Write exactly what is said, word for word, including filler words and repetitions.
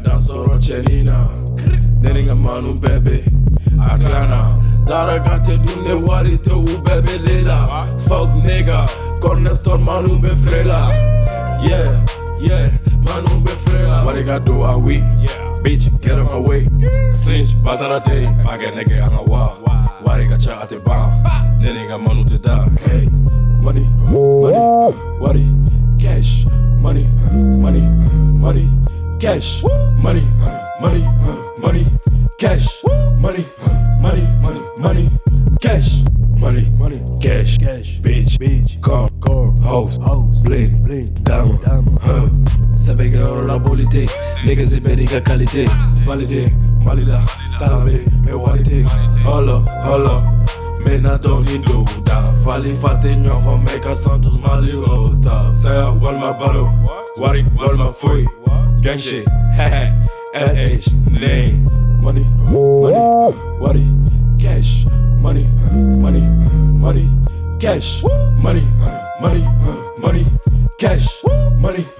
dansoro chenina neringa manu bebe atlana dara gante dunne wari to bebe lela fuck nigga cornerstone manu be frela yeah yeah manu be frela what they got do are we bitch get on my way snitch batara day page nigga anga wa what they got cha ate ba neringa manu te da hey money money what cash money money money cash money money money cash money money money money cash money money cash cash bitch bitch car car house house bling bling diamond diamond huh sabe que ahora la politique niggas is betting a qualité validé malila talabe me walite holla holla me na doni do da fali fate nyoko make a santos mali ota say wal my bottle wari wal my foi gang shit L H name money money wari cash money money money cash money money money cash money